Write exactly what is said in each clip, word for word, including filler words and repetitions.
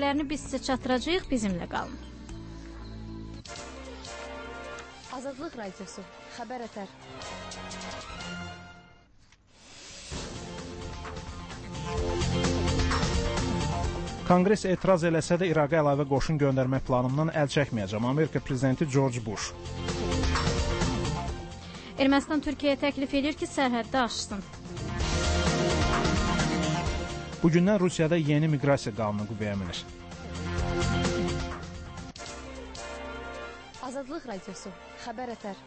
xəbərlərini biz sizə çatdıracağıq, bizimlə qalın. Azadlıq Radiosu, Xəbər Ətər. Konqres etiraz eləsə də İraqa əlavə qoşun göndərmək planından əl çəkməyəcəm. Amerika prezidenti George Bush. Ermənistan Türkiyəyə təklif edir ki, sərhəddə aşsın. Bugündən Rusiyada yeni miqrasiya qanunu qüvvəyə minir. Azadlıq Radiosu, Xəbər Ətər.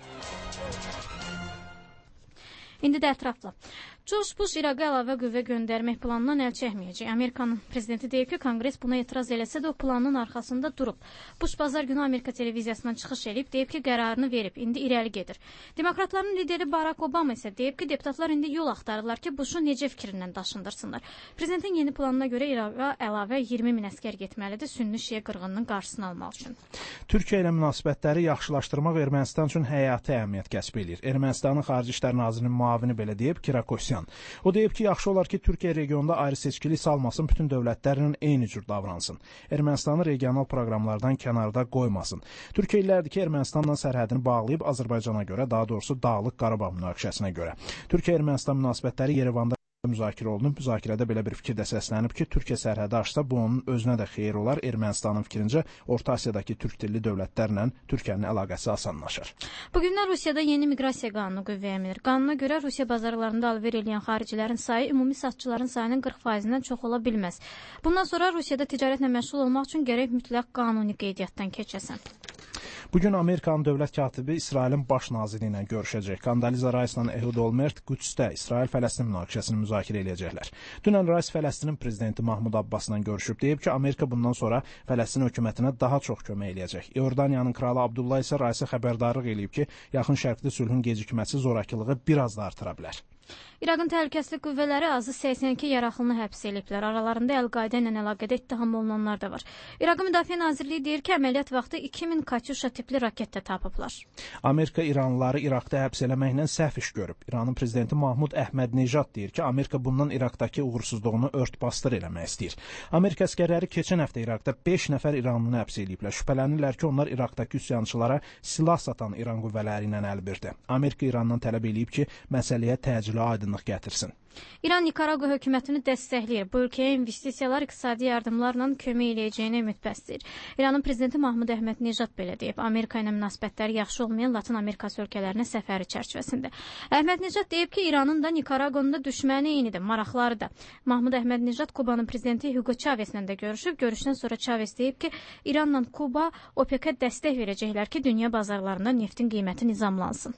İndi də ətrafla. George Bush İraqa əlavə qüvvə göndərmək planından əl çəkməyəcək. Amerikanın prezidenti deyib ki, Konqres buna etiraz eləsə də o planın arxasında durub. Bush bazar günü Amerika televiziyasından çıxış edib, deyib ki, qərarını verib, indi irəli gedir. Demokratların lideri Barack Obama isə deyib ki, deputatlar indi yol axtarırlar ki, Bush'u necə fikrindən daşındırsınlar. Prezidentin yeni planına görə İraqa əlavə iyirmi min əskər getməlidir, sünni-şiə qırğınının qarşısını almaq üçün. Türkiyə ilə münasibətləri yaxşılaşdırmaq Ermənistan üçün həyati əhəmiyyət kəsb edir. Ermənistanın Xarici İşlər Nazirinin müavini belə deyib, Kirakosyan. O deyib ki, yaxşı olar ki, Türkiyə regionda ayrı seçkili salmasın, bütün dövlətlərlə eyni cür davransın. Ermənistanı regional proqramlardan kənarda qoymasın. Türkiyə illərdir ki, Ermənistanla sərhədini bağlayıb Azərbaycana görə, daha doğrusu Dağlıq Qarabağ münaqişəsinə görə. Türkiyə-Ermənistan münasibətləri Yerevanda müzakirə olunub. Müzakirədə belə bir fikir də səslənib ki, Türkiyə sərhədi aşsa, bu onun özünə də xeyir olar. Ermənistanın fikrincə, Orta Asiyadakı türk dilli dövlətlərlə Türkiyənin əlaqəsi asanlaşır. Bugündən Rusiyada yeni miqrasiya qanunu qüvvəyə minir. Qanuna görə Rusiya bazarlarında alver eləyən xaricilərin sayı ümumi satçıların sayının qırx faizindən çox ola bilməz. Bundan sonra Rusiyada ticarətlə məşğul olmaq üçün gərək mütləq qanuni qeydiyyatdan keçəsən. Bugün Amerikanın dövlət katibi İsrailin baş naziri ilə görüşəcək. Kondoliza Rice'la Ehud Olmert Qüdsdə İsrail-Fələstin münaqişəsini müzakirə edəcəklər. Dünən Rice Fələstinin prezidenti Mahmud Abbasla görüşüb, deyib ki, Amerika bundan sonra Fələstin hökumətinə daha çox kömək eləyəcək. İordaniyanın kralı Abdullah isə Rice'ə xəbərdarlıq eləyib ki, yaxın şərqdə sülhün gecikməsi zorakılığı biraz da artıra bilər. İraqın təhlükəsizlik qüvvələri azı səksən iki yaraxılını həbs ediblər. Aralarında Əl-Qaidə ilə əlaqədə ittiham olunanlar da var. İraqın Müdafiə Nazirliyi deyir ki, əməliyyat vaxtı iki min Katyuşa tipli raket də tapıblar. Amerika İranlıları İraqda həbs eləməklə səhv iş görüb. İranın prezidenti Mahmud Əhmədnejad deyir ki, Amerika bundan İraqdakı uğursuzluğunu ört-bastır eləmək istəyir. Amerika əskərləri keçən həftə İraqda beş nəfər İranlını həbs ediblər. Şübhələnirlər ki, onlar İraqdakı üsyançılara silah satan İran qüvvələri ilə əlbirdir. Amerika İrandan tələb eləyib ki, məsələyə təcili aydınlıq gətirsin. İran Nikaragua hökumətini dəstəkləyir. Bu ölkəyə investisiyalar, iqtisadi yardımlarla kömək eləyəcəyini ümid bəsləyir. İranın prezidenti Mahmud Əhmədnejad belə deyib. Amerika ilə münasibətləri yaxşı olmayan Latin Amerikası ölkələrinə səfəri çərçivəsində. Əhmədnejad deyib ki, İranın da Nikaraguanın da düşməni eynidir, maraqları da. Mahmud Əhmədnejad Kubanın prezidenti Hugo Chavezlə də görüşüb. Görüşdən sonra Chavez deyib ki, İranla Kuba OPEC-ə dəstək verəcəklər ki, dünya bazarlarında neftin qiyməti nizamlansın.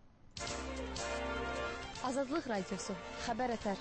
Azadlıq Radiosu, Xəbər Ətər.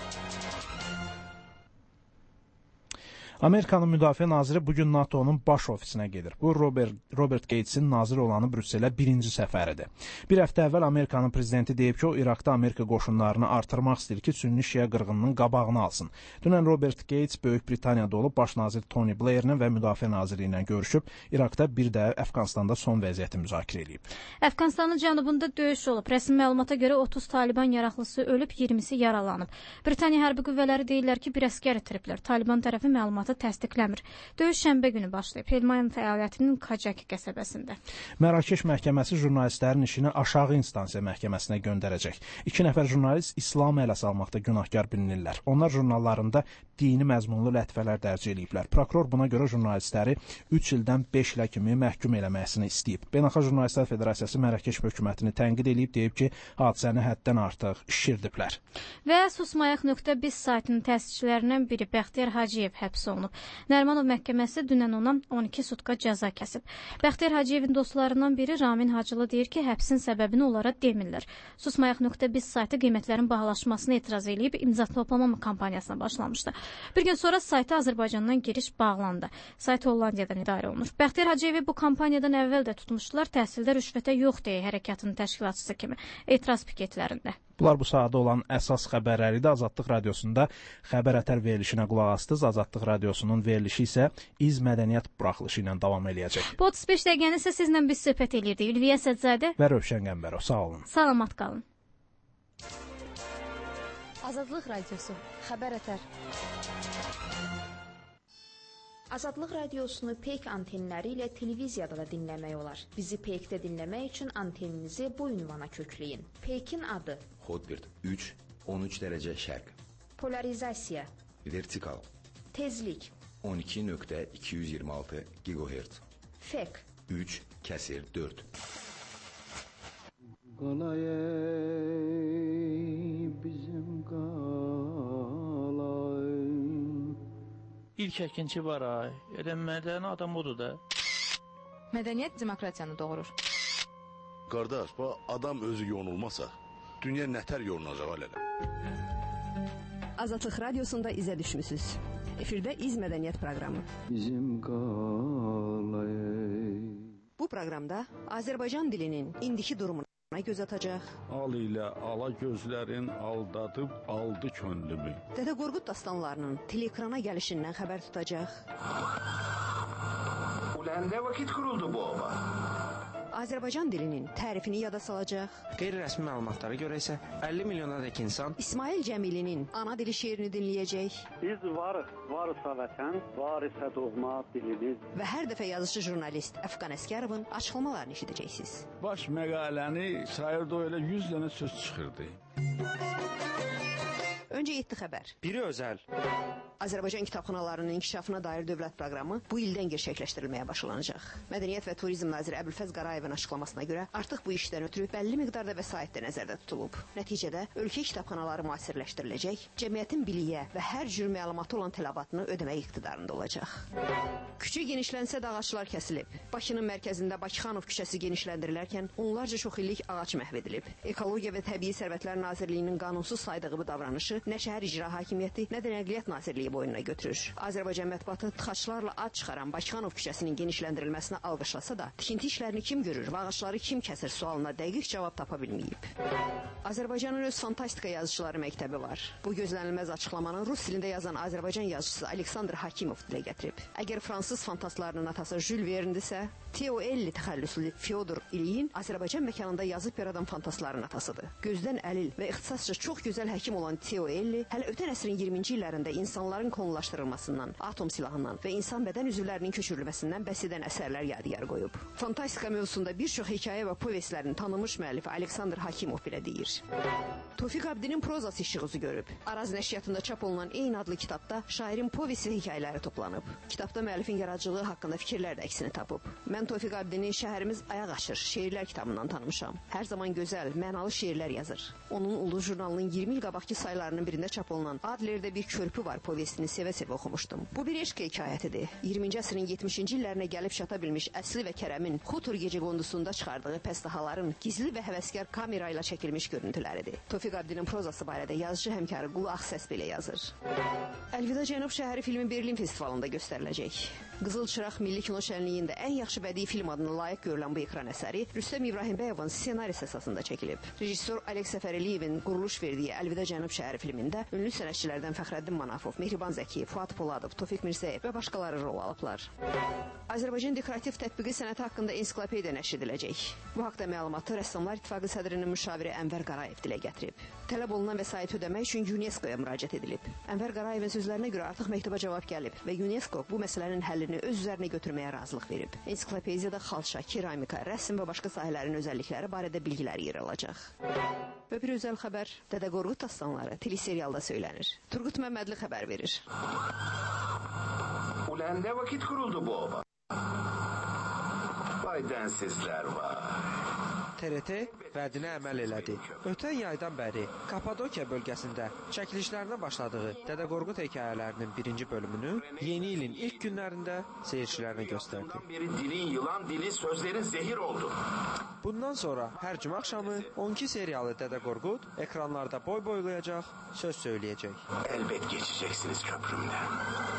Amerikanın Müdafiə Naziri bugün NATO'nun baş ofisinə gedir. Bu, Robert, Robert Gatesin nazir olanı Brüsselə birinci səfəridir. Bir həftə əvvəl Amerikanın prezidenti deyib ki, o İraqda Amerika qoşunlarını artırmaq istəyir ki, sünni-şiə qırğınının qabağını alsın. Dünən Robert Gates Böyük Britaniyada olub, baş nazir Tony Blair'lə və Müdafiə Naziri ilə görüşüb, İraqda bir də Əfqanistanda son vəziyyəti müzakirə edib. Əfqanistanın cənubunda döyüş olub. Rəsmi məlumata görə otuz Taliban yaralısı ölüb, iyirmisi yaralanıb. Britaniya hərbi qüvvələri deyirlər ki, bir əskər itiriblər. Taliban tərəfi məlumat təsdiqləmir. Döyüş şənbə günü başlayıb. Helmand əyalətinin Kajaki qəsəbəsində. Mərakeş məhkəməsi jurnalistlərin işini aşağı instansiya məhkəməsinə göndərəcək. İki nəfər jurnalist İslam ələ salmaqda günahkar bilinirlər. Onlar jurnallarında dini məzmunlu lətifələr dərc ediblər. Prokuror buna görə jurnalistləri üç ildən beş ilə kimi məhkum eləməsini istəyib. Beynəlxalq Jurnalistlər Federasiyası Mərakeş hökumətini tənqid edib, deyib ki, hadisəni həddən artıq şişirdiblər. Və susmayaq nöqtə biz saytının təsisçilərindən biri Bəxtiyar Hacıyev həbs olunub. Nərimanov məhkəməsi dünən ona on iki sutka cəza kəsib. Bəxtiyar Hacıyevin dostlarından biri Ramin Hacılı deyir ki, həbsin səbəbini onlara demirlər. Susmayaq nöqtə biz saytı qiymətlərin bahalaşmasına etiraz edib imza toplama kampaniyasına başlamışdı. Bir gün sonra sayta Azərbaycandan giriş bağlandı. Sayt Hollandiyadan idarə olunur. Bəxtiyar Hacıyevi bu kampaniyadan əvvəl də tutmuşdular. Təhsildə rüşvətə yox deyə hərəkatının təşkilatçısı kimi etiraz piketlərində. Bunlar bu sahədə olan əsas xəbərləri də Azadlıq Radiosunda Xəbər Ətər verilişinə qulaq astınız. Azadlıq Radiosunun verilişi isə İz Mədəniyyət buraxılışı ilə davam eləyəcək. Bu otuz beş dəqiqəni isə sizlə biz söhbət eləyirdik. Ülviyə Sədzadə və Rövşən Qəmbərov. Sağ olun. Salamat qalın. Azadlıq Radiosu, Xəbər Ətər. Azadlıq radiosunu Peyk antenləri ilə televiziyada da dinləmək olar. Bizi Peykdə dinləmək üçün anteninizi bu ünvana kökləyin. Peykin adı: Hotbird üç on üç dərəcə şərq. Polarizasiya: Vertikal. Tezlik: on iki nöqtə iki yüz iyirmi altı gigahertz. Fek: üç kəsir dörd. Qalay bizim qalay. İlk əkinçi var ay. Elə mədəni adam odur da. Mədəniyyət demokratiyanı doğurur. Qardaş, bu adam özü yonulmasa, dünya nətər yonulacaq alələ? Azadlıq radiosunda izə düşmüsüz. Efirdə İz Mədəniyyət proqramı. Bizim qalay. Bu proqramda Azərbaycan dilinin indiki durumuna göz atacaq. Al ilə ala gözlərin aldadıb aldı könlümü. Dədə Qorqud dastanlarının teleekrana gəlişindən xəbər tutacaq. Ulan nə vakit kuruldu bu oba? Azərbaycan dilinin tərifini yada salacaq. Qeyri-rəsmi məlumatlara görə isə əlli milyonadək insan İsmail Cəmilinin ana dili şeirini dinləyəcək. Biz varıq, varısa vətən, var isə doğma dilimiz. Və hər dəfə yazıcı jurnalist Əfqan Əskərovun açıqlamalarını eşidəcəksiniz. Baş məqaləni sayırdı elə yüz dənə söz çıxırdı. Öncə yeddi xəbər. Biri özəl. Azərbaycan kitabxanalarının inkişafına dair dövlət proqramı bu ildən gerçəkləşdirilməyə başlanacaq. Mədəniyyət və Turizm naziri Əbülfəz Qarayevin açıqlamasına görə artıq bu işdən ötürü bəlli miqdarda vəsait də nəzərdə tutulub. Nəticədə ölkə kitabxanaları müasirləşdiriləcək, cəmiyyətin biliyə və hər cür məlumatı olan tələbatını ödəmək iqtidarında olacaq. Küçə genişlənsə də ağaclar kəsilib. Bakının mərkəzində Bakıxanov küçəsi genişləndirilərkən onlarca çox illik ağac məhv edilib. Ekologiya və Təbii Sərvətlər Nazirliyinin qanunsuz saydığı bu davranışı nə şəhər icra hakimiyyəti, nə də Nəqliyyat Nazirliyi boynuna götürür. Azərbaycan mətbuatı tıxaclarla ad çıxaran Bakıxanov küçəsinin genişləndirilməsinə alqışlasa da, tikinti işlərini kim görür və ağacları kim kəsir sualına dəqiq cavab tapa bilməyib. Azərbaycanın öz fantastika yazıçıları məktəbi var. Bu gözlənilməz açıqlamanı rus dilində yazan Azərbaycan yazıçısı Aleksandr Hakimov dilə gətirib. Əgər fransız fantaslarının atası Jules Verne'dirsə, Teo Elli təxəllüslü Fyodor İlyin Azərbaycan məkanında yazıb yaradan fantasların atasıdır. Gözdən əlil və ixtisasca çox gözəl həkim olan Teo Elli hələ ötən əsrin iyirminci illərində insanların konulaşdırılmasından, atom silahından və insan bədən üzvlərinin köçürülməsindən bəhs edən əsərlər yadigar qoyub. Fantastika mövzusunda bir çox hekayə və povestlərin tanınmış müəllifi Aleksandr Hakimov belə deyir. Tofiq Abdinin prozası işıq üzü görüb. Araz nəşriyyatında çap olunan eyni adlı kitabda şairin povest və hekayələri toplanıb. Kitabda müəllifin yaradıcılığı haqqında fikirlər də əksini tapıb. Mən Tofiq Abdini Şəhərimiz ayaq açır şeirlər kitabından tanımışam. Hər zaman gözəl, mənalı şeirlər yazır. Onun Ulu jurnalının iyirmi il qabaqki saylarının birində çap olunan Adlerdə bir körpü var povestini sevə-sevə oxumuşdum. Bu bir eşq hekayətidir. iyirminci əsrin yetmişinci illərinə gəlib çata bilmiş Əsli və Kərəmin Xutur gecəqondusunda çıxardığı pəstahaların gizli və həvəskar kamera ilə çəkilmiş görüntüləridir. Tofiq Abdinin prozası barədə yazıcı həmkarı Qulu Ağsəs belə yazır. Əlvida Cənub şəhəri filmi Berlin festivalında göstəriləcək. Qızıl Çıraq Milli Kino Şənliyində ən yaxşı bədii film adına layiq görülən bu ekran əsəri Rüstəm İbrahimbəyovun ssenarisi əsasında çəkilib. Rejissor Alex Səfərəliyevin quruluş verdiyi Əlvida Cənub şəhəri filmində ünlü sənətçilərdən Fəxrəddin Manafov, Mehriban Zəkiyev, Fuad Poladov, Tofiq Mirzəyev və başqaları rol alıblar. Azərbaycan dekorativ tətbiqi sənəti haqqında ensiklopediya nəşr ediləcək. Bu haqda məlumatı Rəssamlar İttifaqı sədrinin müşaviri Ənvər Qarayev dilə gətirib. Tələb olunan vəsait ödəmək üçün UNESCO-ya müraciət edilib. Ənvər Qarayevin sözlərinə görə artıq məktuba cavab gəlib və UNESCO bu məsələnin həllini öz üzərinə götürməyə razılıq verib. Ensiklopediyada xalça, keramika, rəsm və başqa sahələrin özəllikləri barədə bilgilər yer alacaq. Və bir özəl xəbər, Dədə Qorqud dastanları teleserialda söylənir. Turqut Məmmədli xəbər verir. Ulan nə vakit kuruldu bu oba? Vay densizlər var. T R T vədinə əməl elədi. Ötən yaydan bəri Kapadokiya bölgəsində çəkilişlərinə başladığı Dədə Qorqud hekayələrinin birinci bölümünü yeni ilin ilk günlərində seyircilərinə göstərdi. Biri dilin yılan, dili sözlerin zehir oldu. Bundan sonra hər cümə axşamı on iki seriyalı Dədə Qorqud ekranlarda boy boylayacaq, söz söyləyəcək. Elbet geçeceksiniz köprümden.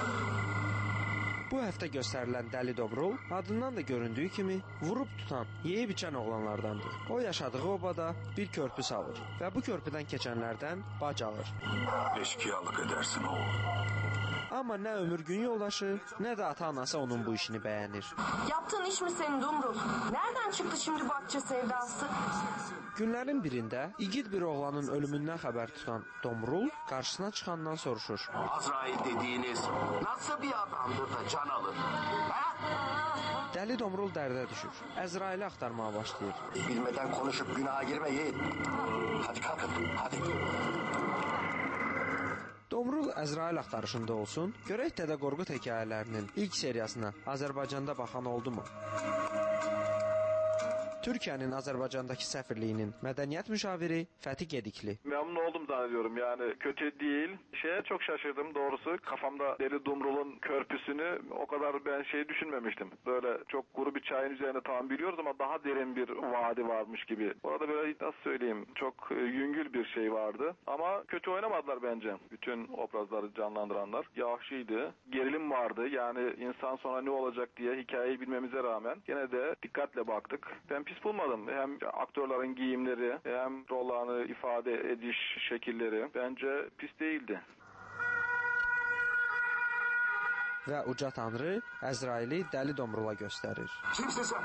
Bu həftə göstərilən Dəli Dobrol adından da göründüyü kimi vurub tutan, yeyib içən oğlanlardandır. O yaşadığı obada bir körpü salır və bu körpüdən keçənlərdən bac alır. Eşkıyalıq edersin oğul. Amma nə ömür gün yoldaşı, nə də ata-anası onun bu işini bəyənir. Yaptığın iş mi senin Dumrul? Nereden çıktı şimdi bu akça sevdası? Günlərin birində igid bir oğlanın ölümündən xəbər tutan Domrul qarşısına çıxandan soruşur. Azrail dediğiniz nasıl bir adamdır da can alır? Ha? Dəli Domrul dərdə düşür. Əzraili axtarmağa başlayır. Bilmeden konuşup günaha girme yiğit. Hadi kalkın, hadi. Domrul Əzrail axtarışında olsun, görək Dədə Qorqud hekayələrinin ilk seriyasına Azərbaycanda baxan oldu mu? Türkiye'nin Azerbaycan'daki səfirliyinin mədəniyyət müşaviri Fəti Gedikli. Memnun oldum zannediyorum, yani kötü değil. Şeye çok şaşırdım doğrusu. Kafamda Deli Dumrul'un körpüsünü o kadar ben şey düşünmemiştim. Böyle çok kuru bir çayın üzerinde tamam biliyoruz ama daha derin bir vadi varmış gibi. Orada böyle nasıl söyleyeyim, çok yüngül bir şey vardı. Ama kötü oynamadılar bence. Bütün obrazları canlandıranlar. Yahşiydi. Gerilim vardı. Yani insan sonra ne olacak diye hikayeyi bilmemize rağmen gene de dikkatle baktık. Ben pis bulmadım. Hem aktörlerin giyimleri hem rollarını ifade ediş şekilleri bence pis değildi. Və uca tanrı Əzraili Dəli Domrula göstərir. Kimsin sen?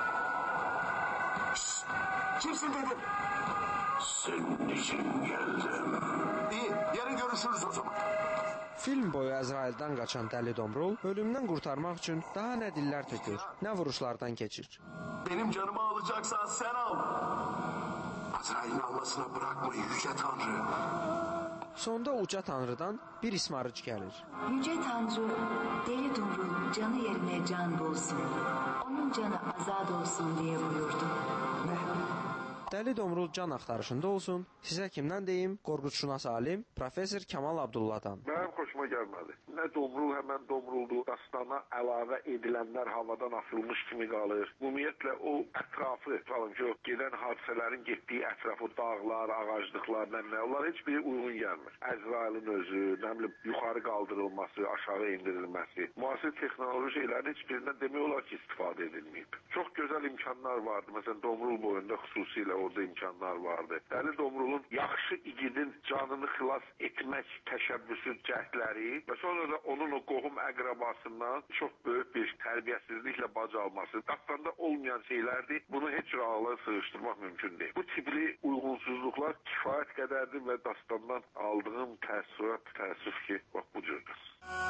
Şşt! Kimsin dedim? Senin için geldim. İyi, yarın görüşürüz o zaman. Film boyu Əzraildən qaçan Dəli Domrul ölümdən qurtarmaq üçün daha nə dillər tökür, nə vuruşlardan keçir. Benim canımı alacaksan sen al. Azrail'in almasına bırakma Yüce Tanrı. Sonda uca tanrıdan bir ismarıc gəlir. Yüce Tanrı, Deli Dumrul canı yerine can bulsun. Onun canı azad olsun diye buyurdu. Ne? Dəli Domrul can axtarışında olsun. Sizə kimdən deyim? Qorqudşünas alim Professor Kamal Abdullahdan. Mənim xoşuma gəlmədi. Nə Domrul həmən Domruldu. Dastana əlavə edilənlər havadan asılmış kimi qalır. Ümumiyyətlə o ətrafı, falan ki, o gedən hadisələrin getdiyi ətrafı, dağlar, ağaclıqlar, nə nə, onlar heç biri uyğun gəlmir. Əzrailin özü, nə bilim, yuxarı qaldırılması, aşağı endirilməsi, müasir texnoloji şeylərin heç birindən demək olar ki, istifadə edilməyib. Çox gözəl imkanlar vardı. Məsələn, Domrul boyunda xüsusilə orada imkanlar vardı. Dəli Domrulun yaxşı igidin canını xilas etmək təşəbbüsü cəhdləri və sonra da onun o qohum əqrabasından çox böyük bir tərbiyəsizliklə bac alması dastanda olmayan şeylərdir. Bunu heç rahatlıqla sığışdırmaq mümkün deyil. Bu tipli uyğunsuzluqlar kifayət qədərdir və dastandan aldığım təəssürat təəssüf ki, bax bu cürdür.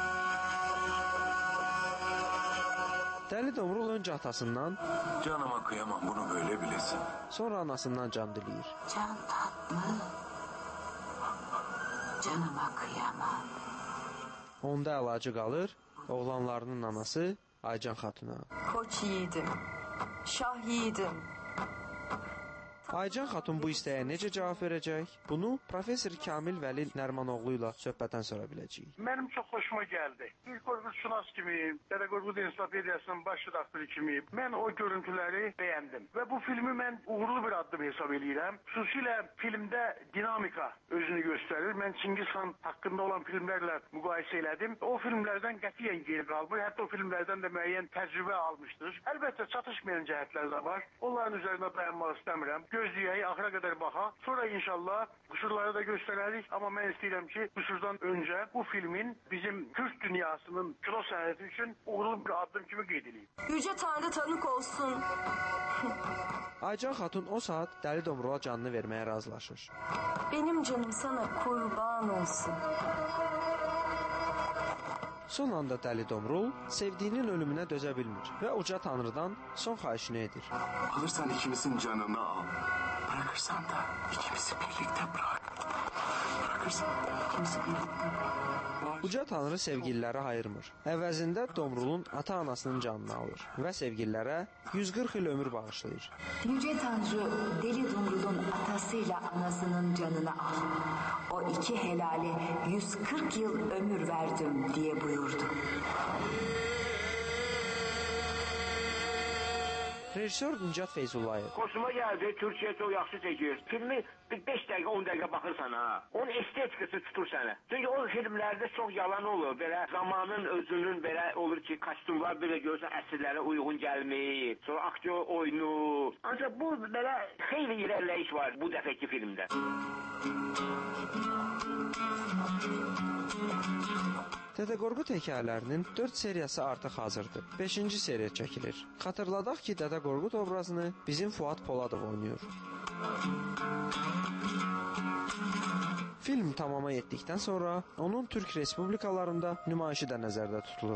Dəli Domrul öncə atasından canıma kıyamam bunu böyle bilesin. Sonra anasından can diləyir. Can tatlı, canıma kıyamam. Onda əlacı qalır oğlanlarının anası Aycan Xatuna. Koç yiğidim, şah yiğidim. Aycan xatun bu istəyə necə cavab verəcək? Bunu Professor Kamil Vəli Nərmanoğlu ilə söhbətdən sonra biləcəyik. Mənim çox xoşuma gəldi. Bir Qorqudşünas kimi, Dədə Qorqud Ensiklopediyasının baş redaktörü kimi mən o görüntüləri bəyəndim. Və bu filmi mən uğurlu bir addım hesab edirəm. Xüsusilə filmdə dinamika özünü göstərir. Mən Çingiz xan haqqında olan filmlərlə müqayisə elədim. O filmlərdən qətiyyən geri qalmır. Hətta o filmlərdən də müəyyən təcrübə almışdır. Əlbəttə çatışmayan cəhətlər də var. Onların üzərində dayanmaq istəmirəm. Gözləyək, axıra qədər baxaq. Sonra inşallah qüsurları da göstərərik. Amma mən istəyirəm ki, qüsurdan öncə bu filmin bizim Türk dünyasının kino sənəti üçün uğurlu bir addım kimi qeyd edilib. Yüce Tanrı tanık olsun. Aycan xatun o saat Dəli Domrula canını verməyə razılaşır. Benim canım sana kurban olsun. Son anda Dəli Domrul sevdiğinin ölümünə dözə bilmir və uca tanrıdan son xahişini edir. Alırsan ikimizin canını al. Bırakırsan da ikimizi birlikte bırak. Bırakırsan ikimizi birlikte bırak. Uca tanrı sevgililəri ayırmır. Əvəzində Domrulun ata-anasının canını alır və sevgililərə yüz qırx il ömür bağışlayır. Yüce Tanrı Deli Domrul'un atasıyla anasının canını al. O iki helale yüz kırk yıl ömür verdim diye buyurdu. Rejissor Nicat Feyzullayev. Xoşuma gəldi, Türkiyə çox yaxşı çəkir. Filmi beş dəqiqə, on dəqiqə baxırsan ha. Onun estetikası tutur sənə. Çünki o filmlərdə çox yalan olur. Belə zamanın özünün belə olur ki, kostyumlar belə görsən əsrlərə uyğun gəlmir. Sonra aktyor oyunu. Ancaq bu belə xeyli irəliləyiş var bu dəfəki filmdə. Dədə Qorqud hekayələrinin dörd seriyası artıq hazırdır. beşinci seriya çəkilir. Xatırladaq ki, Dədə Qorqud obrazını bizim Fuad Poladov oynayır. Film tamama yetdikdən sonra onun Türk respublikalarında nümayişi də nəzərdə tutulur.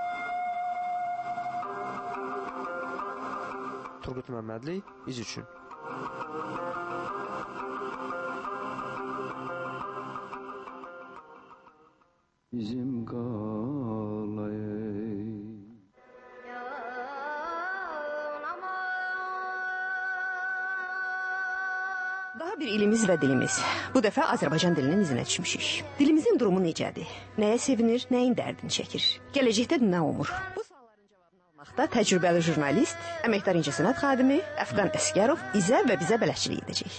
Turgut Məmmədli, İz üçün. Bizim qalayı Daha bir ilimiz və dilimiz. Bu dəfə Azərbaycan dilinin izinə düşmüşük. Dilimizin durumu necədir? Nəyə sevinir, nəyin dərdini çəkir? Gələcəkdə nə umur? Bu sualların cavabını almaqda təcrübəli jurnalist, əməkdar incəsənət xadimi Əfqan Əsgərov izə və bizə bələdçilik edəcək.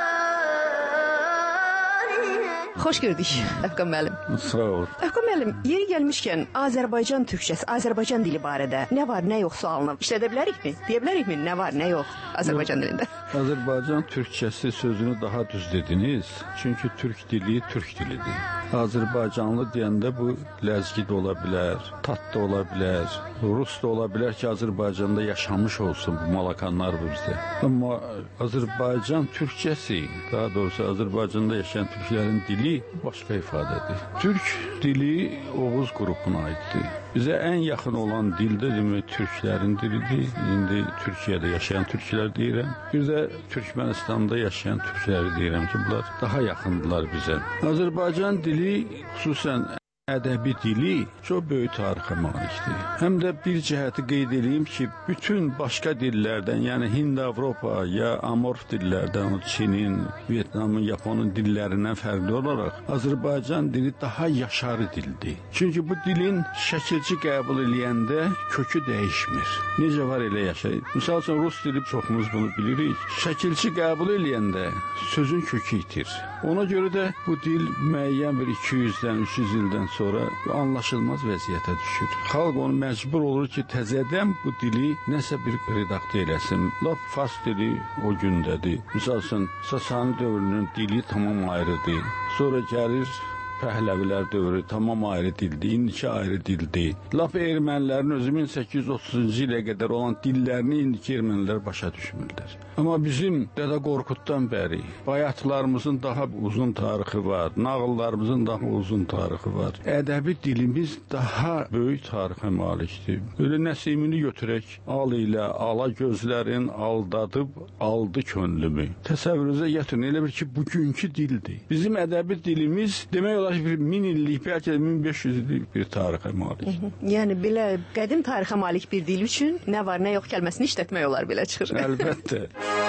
Xoş gördük, Əfqan müəllim. Sağ ol. Əfqan müəllim, yeri gəlmişkən Azərbaycan türkçəsi, Azərbaycan dili barədə nə var, nə yox sualını işlədə bilərikmi? Deyə bilərikmi nə var, nə yox Azərbaycan dilində? Azərbaycan türkçəsi sözünü daha düz dediniz. Çünki türk dili türk dilidir. Azərbaycanlı deyəndə bu ləzgi də ola bilər, tat da ola bilər, rus da ola bilər ki, Azərbaycanda yaşamış olsun bu malakanlar bizdə. Amma Azərbaycan türkçəsi, daha doğrusu Azərbaycanda yaşayan türklərin dili başqa ifadədir. Türk dili Oğuz qrupuna aiddir. Bizə ən yaxın olan dil də demək türklərin dilidir. İndi Türkiyədə yaşayan türklər deyirəm. Bir də Türkmənistanda yaşayan türkləri deyirəm ki, bunlar daha yaxındırlar bizə. Azərbaycan dili xüsusən ədəbi dili çox böyük tarixə malikdir. Həm də bir cəhəti qeyd edeyim ki, bütün başqa dillərdən, yəni Hind-Avropa ya amorf dillərdən, Çinin, Vyetnamın, Yaponun dillərindən fərqli olaraq Azərbaycan dili daha yaşarı dildir. Çünki bu dilin şəkilçi qəbul eləyəndə kökü dəyişmir. Necə var elə yaşayır. Misal üçün, rus dili çoxumuz bunu bilirik. Şəkilçi qəbul eləyəndə sözün kökü itir. Ona görə də bu dil müəyyən bir iki yüzdən, üç yüz ildən sonra anlaşılmaz vəziyyətə düşür. Xalq onu məcbur olur ki, təzədən bu dili nəsə bir redaktə eləsin. Lap fars dili o gündədir. Misal üçün, Sasani dövrünün dili tamam ayrıdır. Sonra gəlir Pəhləvilər dövrü tamam ayrı dildir, indiki ayrı dildir. Lap ermənilərin özü min səkkiz yüz otuzuncu ilə qədər olan dillərini indiki ermənilər başa düşmürlər. Amma bizim Dədə Qorquddan bəri bayatlarımızın daha uzun tarixi var, nağıllarımızın daha uzun tarixi var. Ədəbi dilimiz daha böyük tarixə malikdir. Öyle Nəsimini götürək, al ilə ala gözlərin aldadıb aldı könlümü. Təsəvvürünüzə gətirin, elə bir ki, bugünkü dildir. Bizim ədəbi dilimiz demək olar bir min illik, bəlkə də min beş yüz illik bir tarixə malik. Yəni, belə qədim tarixə malik bir dil üçün nə var, nə yox kəlməsini işlətmək olar, belə çıxır. Əlbəttə.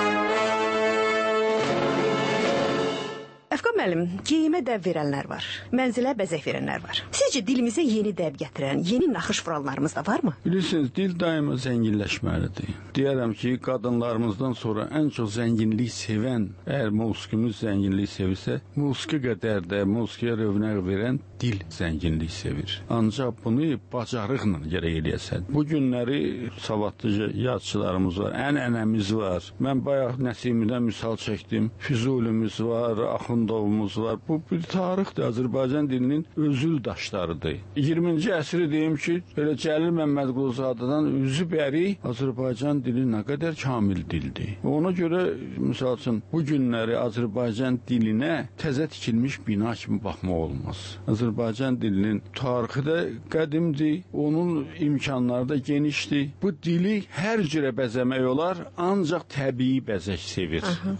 Əfqan müəllim, geyimə dəb verənlər var, mənzilə bəzək verənlər var. Sizcə dilimizə yeni dəb gətirən, yeni naxış vuranlarımız da varmı? Bilirsiniz, dil daima zənginləşməlidir. Deyərəm ki, qadınlarımızdan sonra ən çox zənginlik sevən, əgər musiqimiz zənginlik sevirsə, musiqi qədər də musiqiyə rövnəq verən dil zənginlik sevir. Ancaq bunu bacarıqla gərək eləyəsən. Bu günləri savadlı yazıçılarımız var, ənənəmiz var. Mən bayaq Nəsimidən misal çəkdim, Füzulimiz var, Axundovumuz var. Bu bir tarixdir, Azərbaycan dilinin özül daşlarıdır. iyirminci əsri deyim ki, elə Cəlil Məmmədquluzadədən üzü bəri Azərbaycan dili nə qədər kamil dildir. Ona görə, misal üçün, bu günləri Azərbaycan dilinə təzə tikilmiş bina kimi baxmaq olmaz. Azərbaycan dilinin tarixi də qədimdir, onun imkanları da genişdir. Bu dili hər cürə bəzəmək olar, ancaq təbii bəzək sevir. Aha.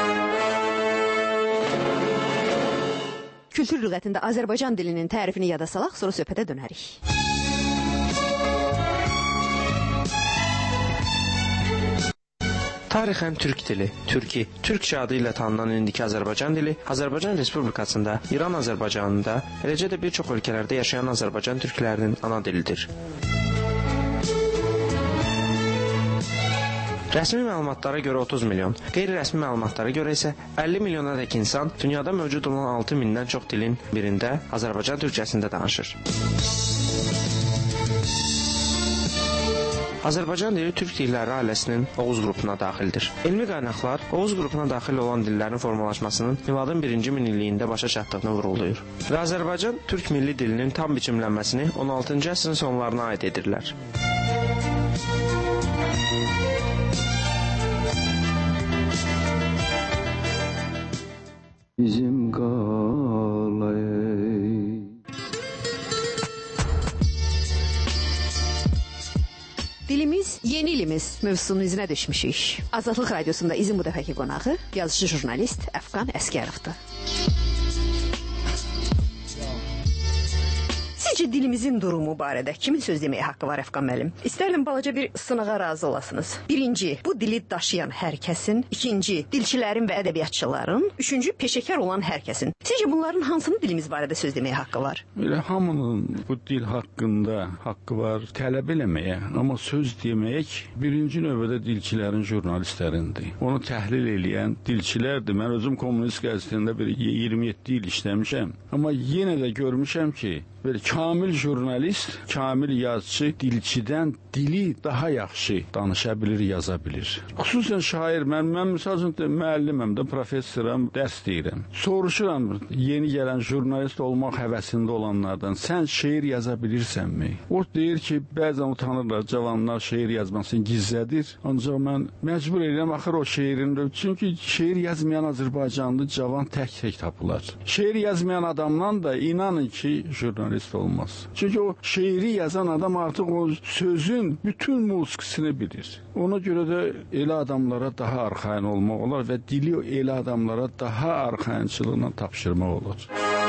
Kültür lüğətində Azərbaycan dilinin tərifini yada salaq, sonra söhbətə dönərik. Tarixən türk dili, türki, türkçə adı ilə tanınan indiki Azərbaycan dili Azərbaycan Respublikasında, İran Azərbaycanında, eləcə də bir çox ölkələrdə yaşayan Azərbaycan türklərinin ana dilidir. Rəsmi məlumatlara görə otuz milyon, qeyri-rəsmi məlumatlara görə isə əlli milyona dək insan dünyada mövcud olan altı mindən çox dilin birində Azərbaycan türkçəsində danışır. Azərbaycan dili türk dilləri ailəsinin Oğuz qrupuna daxildir. Elmi qaynaqlar Oğuz qrupuna daxil olan dillərin formalaşmasının miladın birinci minilliyində başa çatdığını vurğulayır. Və Azərbaycan türk milli dilinin tam biçimlənməsini on altıncı əsrin sonlarına aid edirlər. Bizim qalay Dilimiz, yeni ilimiz mövzusunun izinə düşmüşük. Azadlıq Radiosunda izin bu dəfəki qonağı yazıcı jurnalist Əfqan Əskərovdur. Sizcə dilimizin durumu barədə kimin söz deməyə haqqı var Əfqan müəllim? İstərdim balaca bir sınağa razı olasınız. Birinci, bu dili daşıyan hər kəsin. İkinci, dilçilərin və ədəbiyyatçıların. Üçüncü, peşəkar olan hər kəsin. Sizcə bunların hansının dilimiz barədə söz deməyə haqqı var? Elə hamının bu dil haqqında haqqı var tələb eləməyə, amma söz deməyək birinci növbədə dilçilərin, jurnalistlərindir. Onu təhlil eləyən dilçilərdir. Mən özüm Kommunist qəzetində bir iyirmi yeddi il işləmişəm. Amma yenə də görmüşəm ki, böyle kamil jurnalist, kamil yazıcı dilçidən dili daha yaxşı danışa bilir, yaza bilir. Xüsusən şair, mən, mən misal üçün müəlliməm də, professoram, dərs deyirəm. Soruşuram yeni gələn jurnalist olmaq həvəsində olanlardan, sən şeir yaza bilirsənmi? O deyir ki, bəzən utanırlar, cavanlar şeir yazmasını gizlədir. Ancaq mən məcbur edirəm, axır o şeirində. Çünki şeir yazmayan Azərbaycanlı cavan tək-tək tapılar. Şeir yazmayan adamdan da inanın ki, jurnalist olmaz. Çünki o şeiri yazan adam artıq o sözün bütün musikisini bilir. Ona görə də elə adamlara daha arxain olmaq olar və dili elə adamlara daha arxainçılıqla tapşırmaq olar.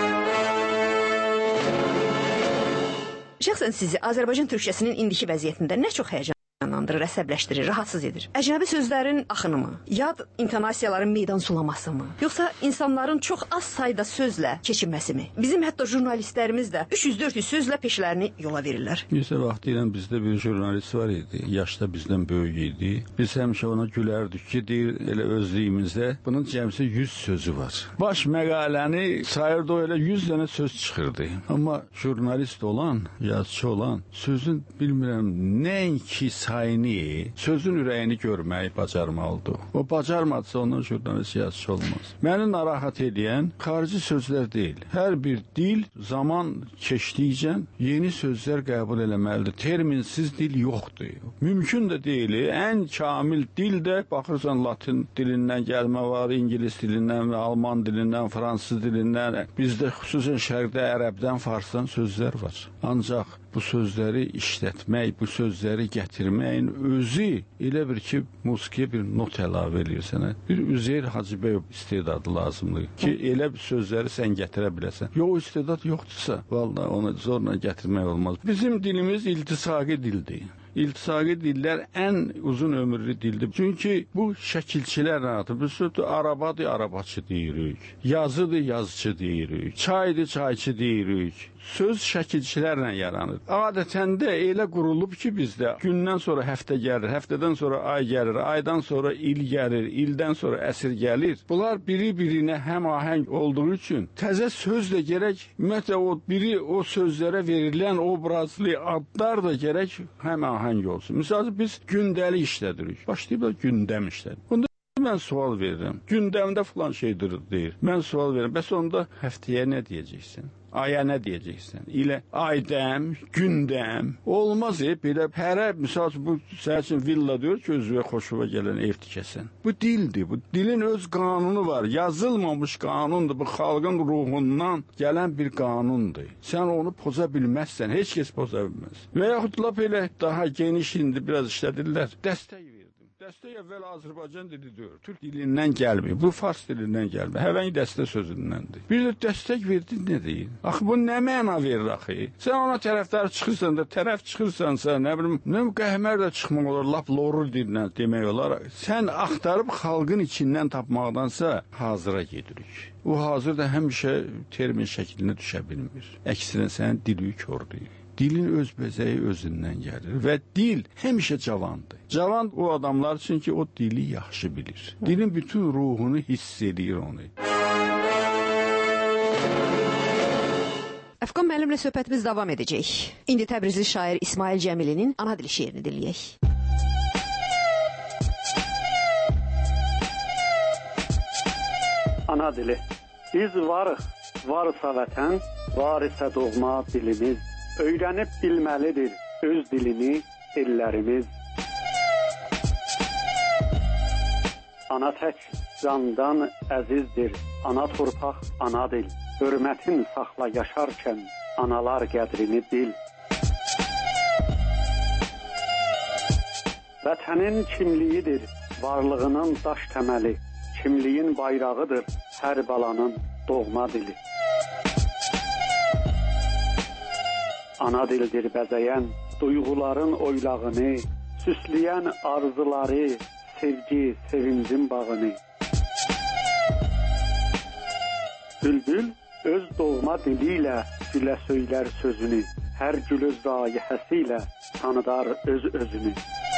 Şəxsən sizi Azərbaycan türkçəsinin indiki vəziyyətində nə çox həyəcan canlandırır, əsəbləşdirir, rahatsız edir? Əcnəbi sözlərin axınımı, yad intonasiyaların meydan sulaması mı, yoxsa insanların çox az sayda sözlə keçinməsi mi? Bizim hətta jurnalistlərimiz də üç yüz dörd yüz sözlə peşələrini yola verirlər. Yüzə vaxtı ilə bizdə bir jurnalist var idi, yaşda bizdən böyük idi. Biz həmişə ona gülərdik ki, deyir, elə özlüyümüzdə bunun cəmsi yüz sözü var. Baş məqaləni sayırdı o elə yüz dənə söz çıxırdı. Amma jurnalist olan, yazıcı olan sözün bilmirəm nəinki sayını, sözün ürəyini görməyi bacarmalıdır. O bacarmadsa ondan jurnalist yazıcı olmaz. Məni narahat edən xarici sözlər deyil. Hər bir dil zaman keçdikcə yeni sözlər qəbul eləməlidir. Terminsiz dil yoxdur. Mümkün də deyil. Ən kamil dil də baxırsan Latin dilindən gəlmə var, İngilis dilindən, Alman dilindən, Fransız dilindən. Bizdə xüsusən şərqdə ərəbdən, farsdan sözlər var. Ancaq bu sözləri işlətmək, bu sözləri gətirməyin özü elə bir ki, musiqiyə bir not əlavə edir sənə. Bir Üzeyir Hacıbəyov istedadı lazımdır ki, elə bir sözləri sən gətirə biləsən. Yox, istedad yoxdursa, vallahi onu zorla gətirmək olmaz. Bizim dilimiz iltisaqi dildir. İltisaqi dillər ən uzun ömürlü dildir. Çünki bu şəkilçilərlə atır. Biz arabadır, arabaçı deyirik. Yazıdır, yazıcı deyirik. Çaydır, çayçı deyirik. Söz şəkilçilərlə yaranır. Adətən də elə qurulub ki, bizdə gündən sonra həftə gəlir, həftədən sonra ay gəlir, aydan sonra il gəlir, ildən sonra əsr gəlir. Bunlar biri-birinə həmahəng olduğu üçün təzə söz də gərək, ümumiyyətlə o biri o sözlərə verilən obrazlı adlar da gərək həmahəng olsun. Məsələn, biz gündəlik işlədirik. Başlayıb da gündəm işlədik. Bunda mən sual verirəm. Gündəmdə filan şeydir deyir. Mən sual verirəm. Bəs onda həftəyə nə deyəcəksən? Aya nə deyəcəksən? İlə aydəm, gündəm. Olmaz e, belə hərə, misal bu sənin üçün villa diyor ki, özünə xoşuna gələn ev tikəsən. Bu dildir, bu dilin öz qanunu var. Yazılmamış qanundur, bu xalqın ruhundan gələn bir qanundur. Sən onu poza bilməzsən, heç kəs poza bilməz. Və yaxud lap elə daha geniş indi biraz işlədirlər. Dəstək verdim. Dəstək əvvəl Azərbaycan dilidir. Türk dilindən gəlmir. Bu fars dilindən gəlmir. Həvəng dəstə sözündəndir. Bir də dəstək verdi nə deyil? Axı bu nə məna verir axı? Sən ona tərəfdar çıxırsan da, tərəf çıxırsansa, nə bilim, nə qəhmər də çıxmaq olar, lap lorur dilindən demək olar. Sən axtarıb xalqın içindən tapmaqdansa hazıra gedirik. O hazır da həmişə termin şəklinə düşə bilmir. Əksinə sənin dili kördür. Dilin öz bəzəyi özündən gəlir və dil həmişə cavandır. Cavan o adamlar üçün ki, o dili yaxşı bilir. Dilin bütün ruhunu hiss edir onu. Əfqan müəllimlə söhbətimiz davam edəcək. İndi Təbrizli şair İsmail Cəmilinin ana dili şeirini dinləyək. Ana dili. Biz varıq, varsa vətən, var isə doğma dilimiz. Öyrənib bilməlidir öz dilini ellərimiz. Ana tək candan əzizdir, ana torpaq, ana dil. Hörmətin saxla yaşarkən analar qədrini bil. Vətənin kimliyidir, varlığının daş təməli. Kimliyin bayrağıdır hər balanın doğma dili. Ana dildir bəzəyən duyğuların oylağını, süsləyən arzuları, sevgi, sevincin bağını. Bülbül öz doğma dili ilə gülə söylər sözünü, hər gül öz rayihəsi ilə tanıdar öz özünü.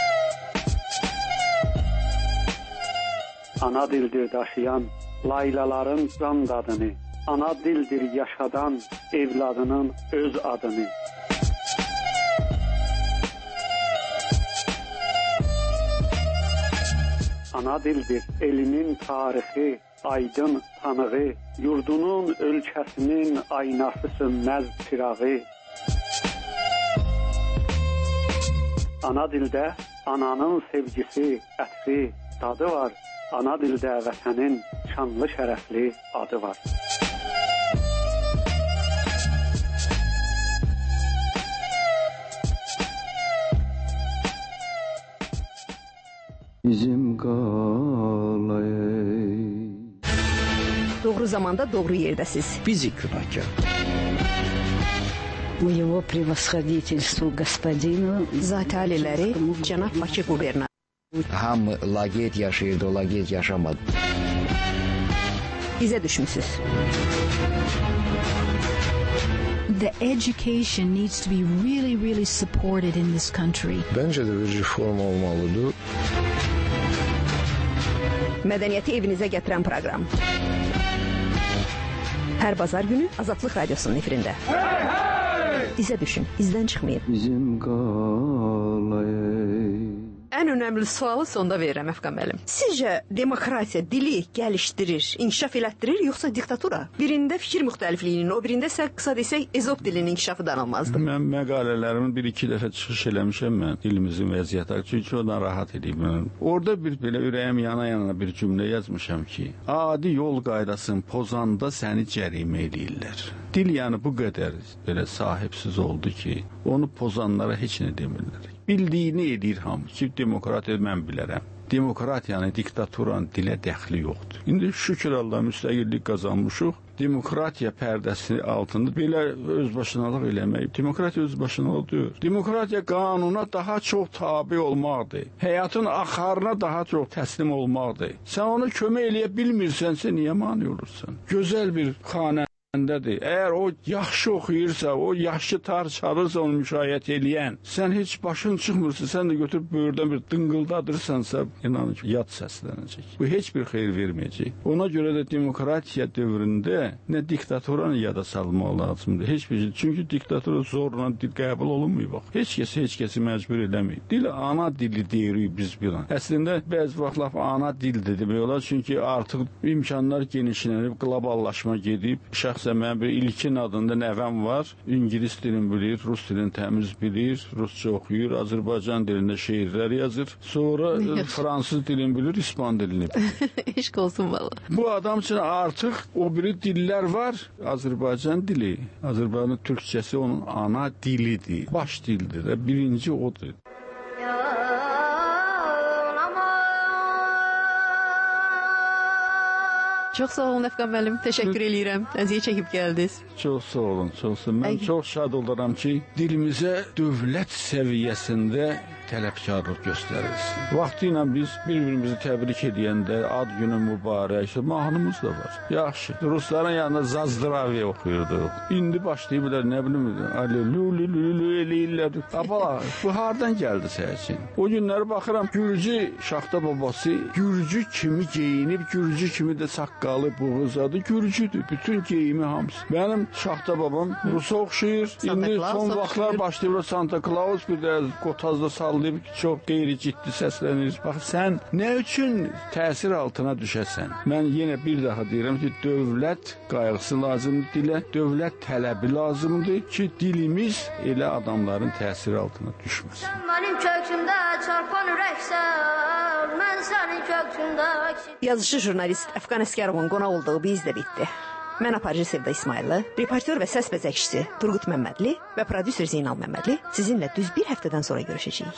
Ana dildir daşıyan laylaların can dadını, ana dildir yaşadan evladının öz adını. Ana dildir elinin tarixi, aydın tanığı, yurdunun, ölkəsinin aynası sönməz çırağı. Ana dildə ananın sevgisi, ətri, dadı var. Ana dildə vətənin şanlı şərəfli adı var. Bizim qalayı. Doğru zamanda doğru yerdəsiz. Bizi günahkar. Его превосходительству господину Zati aliləri cənab Bakı qubernator. Hamı laqeyd yaşayırdı, o laqeyd yaşamadı. Bizə düşmüsüz. The education needs to be really, really supported in this country. Bence de bir reform olmalıdır. Mədəniyyəti evinizə gətirən proqram. Hər bazar günü Azadlıq Radiosunun efirində. Hey, hey! İzə düşün, izdən çıxmayın. Bizim qalayı. Ən önəmli sualı sonda verirəm Əfqan müəllim. Sizcə demokratiya dili gəlişdirir, inkişaf elətdirir, yoxsa diktatura? Birində fikir müxtəlifliyinin, o birində isə qısa desək ezop dilinin inkişafı danılmazdır. Mən məqalələrimi bir-iki dəfə çıxış eləmişəm mən dilimizin vəziyyəti, çünki o narahat edib mən. Orada bir belə ürəyim yana-yana bir cümlə yazmışam ki, adi yol qaydasını pozanda səni cərimə eləyirlər. Dil yəni bu qədər belə sahibsiz oldu ki, onu pozanlara heç nə demirlər. Bildiyini edir hamı ki, demokratiya mən bilərəm. Demokratiyanı, diktaturanın dilə dəxli yoxdur. İndi şükür Allah müstəqillik qazanmışıq. Demokratiya pərdəsi altında belə özbaşınalıq eləmək. Demokratiya özbaşınalıq deyil. Demokratiya qanuna daha çox tabi olmaqdır. Həyatın axarına daha çox təslim olmaqdır. Sən onu kömək eləyə bilmirsənsə, niyə mane olursan? Gözəl bir xanə Dədir. Əgər o yaxşı oxuyursa, o yaxşı tar çalırsa onu müşayiət eləyən, sən heç başın çıxmırsa, sən də götürüb böyürdən bir dıngıldadırsansa, inanın ki, yad səslənəcək. Bu heç bir xeyir verməyəcək. Ona görə də demokratiya dövründə nə diktatoranı yada salmaq lazımdır. Heç bir şey. Çünki diktatora zorla dil qəbul olunmuyor. Bax. Heç kəs heç kəsi məcbur eləmir. Dil ana dili deyirik biz bir an. Əslində bəzi vaxtlar ana dildir demək olar. Çünki artıq imkanlar genişlənib, qloballaşma gedib. Şəxsən mən bir İlkin adında nəvəm var. İngilis dilini bilir, rus dilini təmiz bilir, rusca oxuyur, Azərbaycan dilində şeirlər yazır. Sonra fransız dilini bilir, İspan dilini bilir. Eşq olsun valla. Bu adam üçün artıq o biri dillər var. Azərbaycan dili, Azərbaycan türkçəsi onun ana dilidir, baş dildir. Birinci odur. Çox sağ olun Əfqan müəllim, təşəkkür eləyirəm. Əziyyət çəkib gəldiniz. Çox sağ olun, çox sağ olun. Mən Əy çox şad oluram ki, dilimizə dövlət səviyyəsində tələbkarlıq göstərilsin. Vaxtı ilə biz bir-birimizi təbrik edəndə ad günü mübarək, mahnımız da var. Yaxşı, rusların yanında Zazdravi oxuyurduq. İndi başlayıblar, nə bilim, alelulululu eləyirlər. Abala, bu hardan gəldi səhəsin? O günləri baxıram, Gürcü Şaxta babası Gürcü kimi geyinib, Gürcü kimi də saqqalı, boğuzadı, Gürcüdür. Bütün geyimi hamısı. Mənim Şaxta babam Rusa oxşayır. İndi son vaxtlar başlayıblar Santa Claus bir də qotazda sallayıb ki, çox qeyri-ciddi səslənir. Bax, sən nə üçün təsir altına düşəsən? Mən yenə bir daha deyirəm ki, dövlət qayğısı lazımdır dilə, dövlət tələbi lazımdır ki, dilimiz elə adamların təsir altına düşməsin. Mənim köksümdə çarpan ürəksən, mən sənin köksündə. Yazıcı jurnalist Əfqan Əskərovun qonaq olduğu biz də bitdi. Mən aparıcı Sevda İsmayıllı, reportyor və səs bəzəkçisi Turqut Məmmədli və prodüser Zeynal Məmmədli sizinlə düz bir həftədən sonra görüşəcəyik.